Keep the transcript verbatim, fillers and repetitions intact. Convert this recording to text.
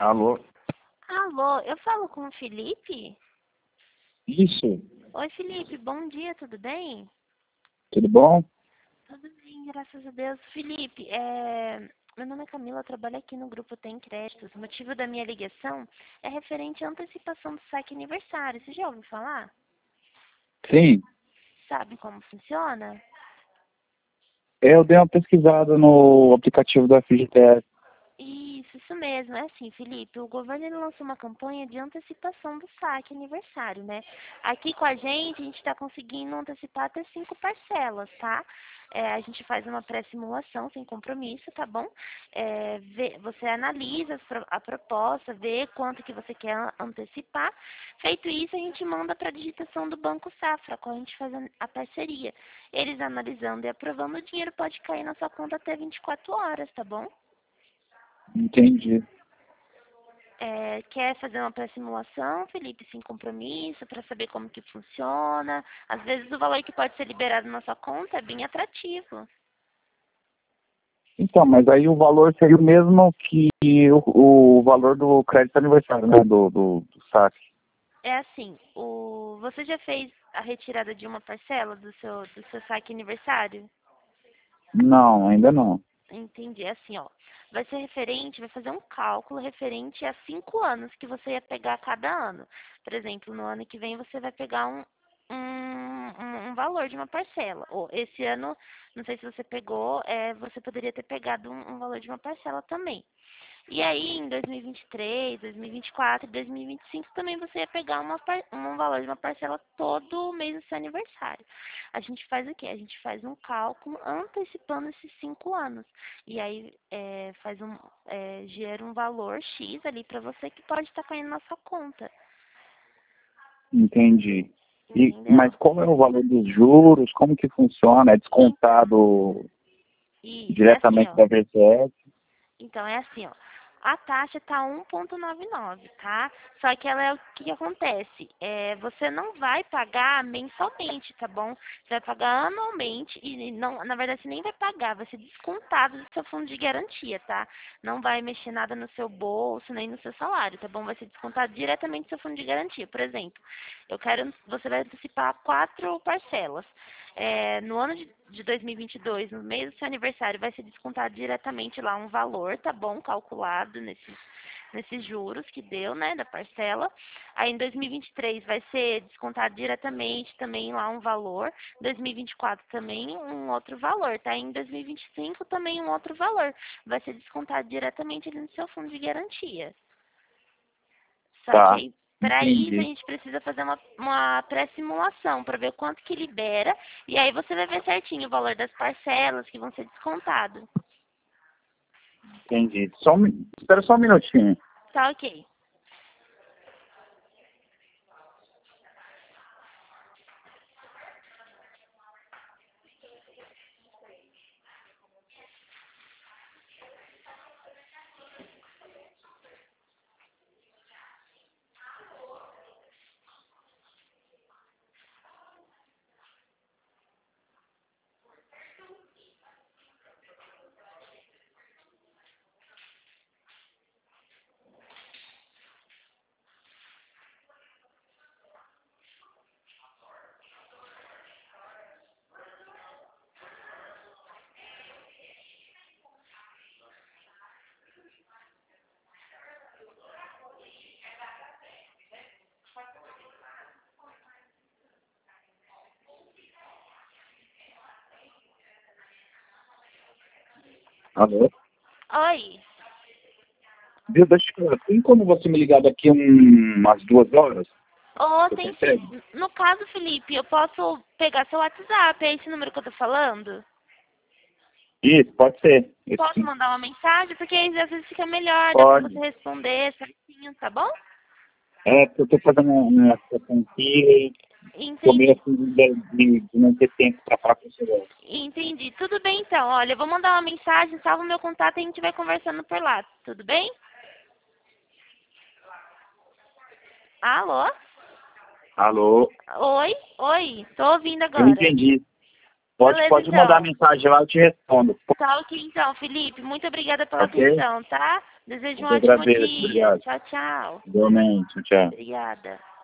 Alô? Alô, eu falo com o Felipe? Isso, Oi, Felipe, bom dia, tudo bem? tudo bom? Tudo bem, graças a Deus. Felipe, é... meu nome é Camila, eu trabalho aqui no grupo Tem Créditos. O motivo da minha ligação é referente à antecipação do saque aniversário. Você já ouviu falar? Sim, Sabe como funciona? eu dei uma pesquisada no aplicativo da F G T S. Isso, isso mesmo. É assim, Felipe, o governo ele lançou uma campanha de antecipação do saque aniversário, né? Aqui com a gente, a gente está conseguindo antecipar até cinco parcelas, tá? É, a gente faz uma pré-simulação sem compromisso, tá bom? É, vê- você analisa as pro- a proposta, vê quanto que você quer an- antecipar. Feito isso, a gente manda para a digitação do Banco Safra, com a gente faz a a parceria. Eles analisando e aprovando, o dinheiro pode cair na sua conta até vinte e quatro horas, tá bom? Entendi. É, quer fazer uma pré-simulação, Felipe, sem compromisso, para saber como que funciona? Às vezes o valor que pode ser liberado na sua conta é bem atrativo. Então, mas aí o valor seria o mesmo que o, o valor do crédito aniversário, né? Do, do, do saque. É assim, o, você já fez a retirada de uma parcela do seu, do seu saque aniversário? Não, ainda não. Entendi. É assim, ó. Vai ser referente, vai fazer um cálculo referente a cinco anos que você ia pegar a cada ano. Por exemplo, no ano que vem você vai pegar um, um, um- um valor de uma parcela. Ou esse ano, não sei se você pegou, é, você poderia ter pegado um, um valor de uma parcela também. E aí, em dois mil e vinte e três, dois mil e vinte e quatro e dois mil e vinte e cinco também você ia pegar uma, par- um valor de uma parcela todo mês do seu aniversário. A gente faz o quê? A gente faz um cálculo antecipando esses cinco anos. E aí é, faz um, é, gera um valor X ali para você que pode estar caindo na sua conta. Entendi. E, Entendeu? mas qual é o valor dos juros? Como que funciona? É descontado Isso, é assim, diretamente ó. da V C S? Então, é assim, ó. A taxa tá um vírgula noventa e nove, tá? Só que ela é o que acontece. É, você não vai pagar mensalmente, tá bom? Você vai pagar anualmente e não, na verdade você nem vai pagar, vai ser descontado do seu fundo de garantia, tá? Não vai mexer nada no seu bolso, nem no seu salário, tá bom? Vai ser descontado diretamente do seu fundo de garantia. Por exemplo, eu quero, você vai antecipar quatro parcelas. É, no ano de, de dois mil e vinte e dois, no mês do seu aniversário, vai ser descontado diretamente lá um valor, tá bom? Calculado nesses, nesses juros que deu, né, da parcela. Aí em dois mil e vinte e três vai ser descontado diretamente também lá um valor. dois mil e vinte e quatro também um outro valor, tá? Em dois mil e vinte e cinco também um outro valor. Vai ser descontado diretamente ali no seu fundo de garantia. Só que Tá, aí, para isso, a entendi. gente precisa fazer uma, uma pré-simulação para ver quanto que libera. E aí você vai ver certinho o valor das parcelas que vão ser descontadas. Entendi. Só um, mi- espera só um minutinho. Tá ok. Alô? Oi. Viu, deixa eu falar, tem como você me ligar daqui um, umas duas horas? Ô, Você tem sim. consegue? No caso, Felipe, eu posso pegar seu WhatsApp, é esse número que eu tô falando? Isso, pode ser. Esse Posso sim. mandar uma mensagem? Porque aí às vezes fica melhor, dá pra você Pode. responder certinho, tá bom? É, porque eu tô fazendo uma situação aqui e tô meio Entendi. assim de, de, de não ter tempo pra falar com você. Entendi. Tudo bem então. Olha, eu vou mandar uma mensagem, salva o meu contato e a gente vai conversando por lá. Tudo bem? Alô? Alô? Oi? Oi, tô ouvindo Eu agora. entendi. Pode, Beleza, pode então. mandar mensagem lá, eu te respondo. Tá ok, então, Felipe. Muito obrigada pela Ok? atenção, tá? Desejo um Eu ótimo agradeço, dia. obrigado. Tchau, tchau. Igualmente, tchau. Obrigada.